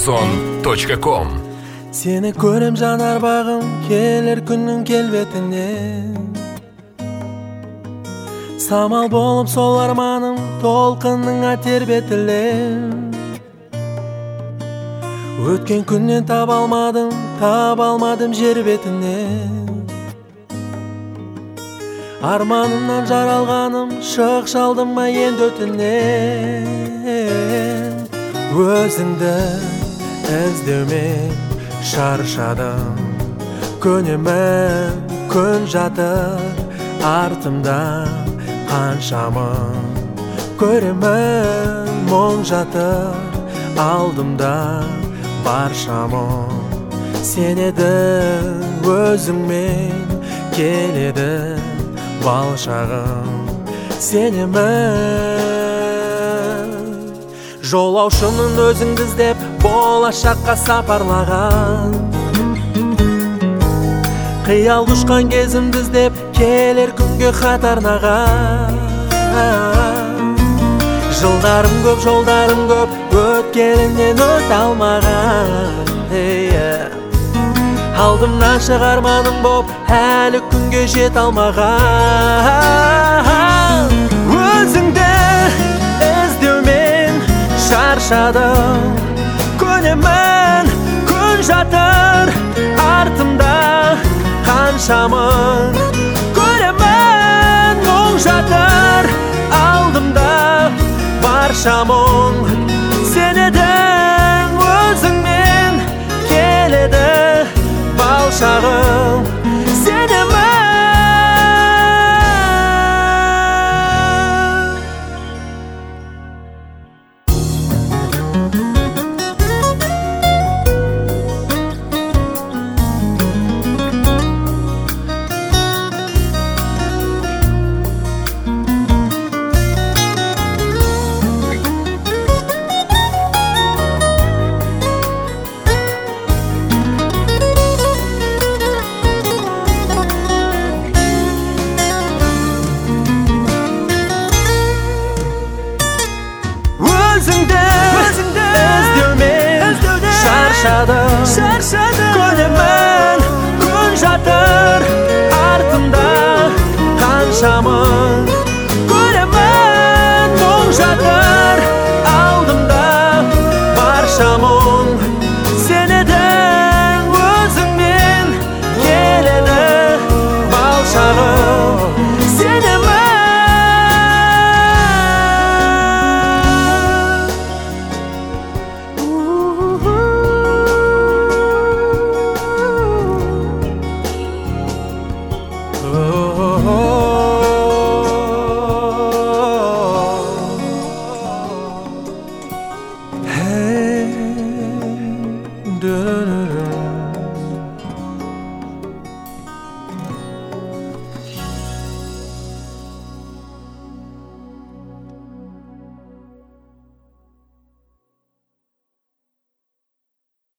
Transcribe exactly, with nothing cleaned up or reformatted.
озон точка ком. Сені көрем жанар бағым, келер күннің келбетіне. Самал болып сол арманым, толқынның тербетілем. Өткен күннен таба алмадым, таба алмадым жер бетіне. Арманымнан жаралғаным, шық шалдым ма енді өтінен. Өзіңді іздеумен шаршадым, көнемін күн жатыр артымда қаншамын. Көремін мұң жатыр алдымда баршамын. Сенеді өзіңмен келеді бал шағым, сенемін. Жолаушымын өзіңді іздеп болашаққа сапарлаған. Қиял құшқан кезімді іздеп келер күнге хат арнаған. Жылдарым көп, жолдарым көп, өткеніңнен өте алмаған. Алдымнан шығарманым боп, әлі күнге жет алмаған. Өзіңді іздеумен шаршадым, көнемін күн жатыр артымда қаншамын. Көремін мұң жатыр алдымда баршамын. Сенедің өзіңмен келеді бал шағым.